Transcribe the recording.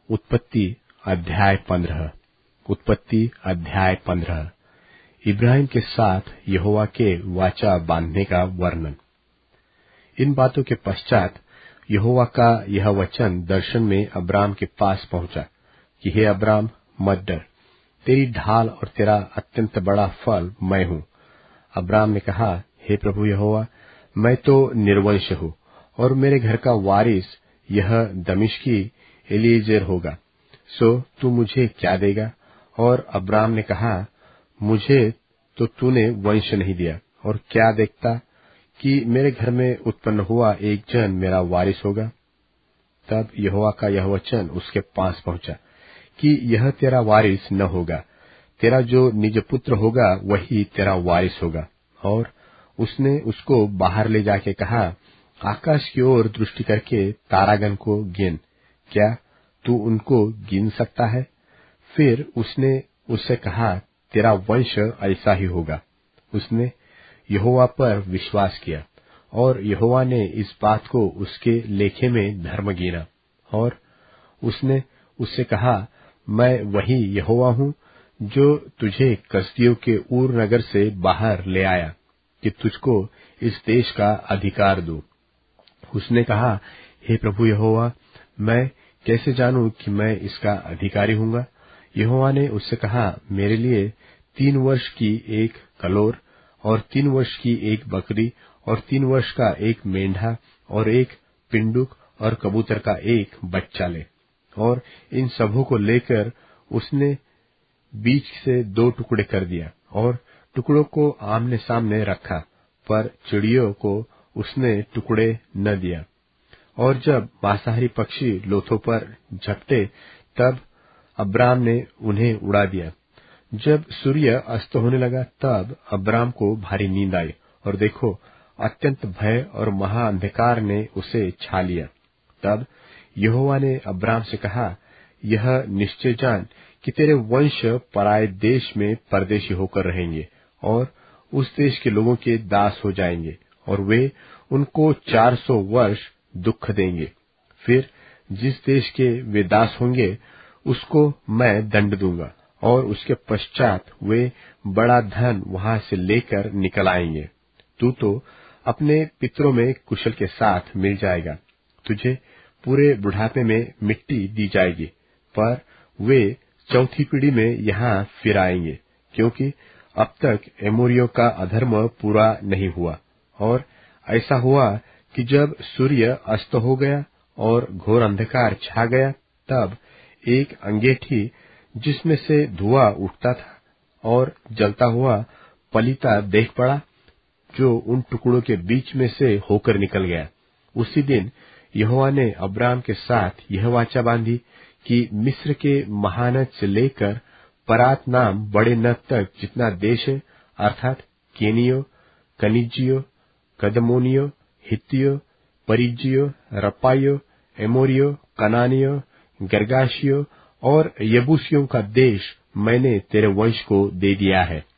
उत्पत्ति अध्याय 15। उत्पत्ति अध्याय 15। इब्राहिम के साथ यहोवा के वाचा बांधने का वर्णन। इन बातों के पश्चात यहोवा का यह वचन दर्शन में अब्राम के पास पहुंचा कि हे अब्राम, मत डर, तेरी ढाल और तेरा अत्यंत बड़ा फल मैं हूं। अब्राम ने कहा, हे प्रभु यहोवा, मैं तो निर्वंश हूं और मेरे घर का वारिस यह दमिश्की एलीजेर होगा, सो तू मुझे क्या देगा? और अब्राम ने कहा, मुझे तो तूने वंश नहीं दिया, और क्या देखता कि मेरे घर में उत्पन्न हुआ एक जन मेरा वारिस होगा। तब यहोवा का यह वचन उसके पास पहुंचा कि यह तेरा वारिस न होगा, तेरा जो निज पुत्र होगा वही तेरा वारिस होगा। और उसने उसको बाहर ले जाके कहा, आकाश की ओर दृष्टि करके तारागण को गिन, क्या तू उनको गिन सकता है? फिर उसने उससे कहा, तेरा वंश ऐसा ही होगा। उसने यहोवा पर विश्वास किया और यहोवा ने इस बात को उसके लेखे में धर्म गिना। और उसने उससे कहा, मैं वही यहोवा हूं जो तुझे कसदियों के ऊर नगर से बाहर ले आया कि तुझको इस देश का अधिकार दूं। उसने कहा, हे प्रभु यहोवा, मैं कैसे जानूं कि मैं इसका अधिकारी हूंगा? यहोवा ने उससे कहा, मेरे लिए 3 वर्ष की एक कलोर और 3 वर्ष की एक बकरी और 3 वर्ष का एक मेंढा और एक पिंडुक और कबूतर का एक बच्चा ले। और इन सबों को लेकर उसने बीच से 2 टुकड़े कर दिया और टुकड़ों को आमने सामने रखा, पर चिड़ियों को उसने टुकड़े न दिया। और जब मांसाहारी पक्षी लोथों पर झपटे, तब अब्राम ने उन्हें उड़ा दिया। जब सूर्य अस्त होने लगा, तब अब्राम को भारी नींद आई, और देखो, अत्यंत भय और महा अंधकार ने उसे छा लिया। तब यहोवा ने अब्राम से कहा, यह निश्चय जान कि तेरे वंश पराए देश में परदेशी होकर रहेंगे और उस देश के लोगों के दास हो जाएंगे, और वे उनको 400 वर्ष दुख देंगे। फिर जिस देश के वे दास होंगे उसको मैं दंड दूंगा, और उसके पश्चात वे बड़ा धन वहां से लेकर निकल आएंगे। तू तो अपने पितरों में कुशल के साथ मिल जाएगा। तुझे पूरे बुढ़ापे में मिट्टी दी जाएगी, पर वे 4थी पीढ़ी में यहाँ फिर आएंगे, क्योंकि अब तक एमोरियों का अधर्म पूरा नहीं हुआ। और ऐसा हुआ कि जब सूर्य अस्त हो गया और घोर अंधकार छा गया, तब एक अंगीठी जिसमें से धुआं उठता था और जलता हुआ पलीता देख पड़ा, जो उन टुकड़ों के बीच में से होकर निकल गया। उसी दिन यहोवा ने अब्राम के साथ यह वाचा बांधी कि मिस्र के महानद से लेकर परात नाम बड़े नद तक जितना देश है, अर्थात केनियो, कनिजियो, कदमोनियो, हित्तियो, परिज्जियो, रपाइयो, एमोरियो, कनानियो, गर्गाशियो और यबूसियों का देश मैंने तेरे वंश को दे दिया है।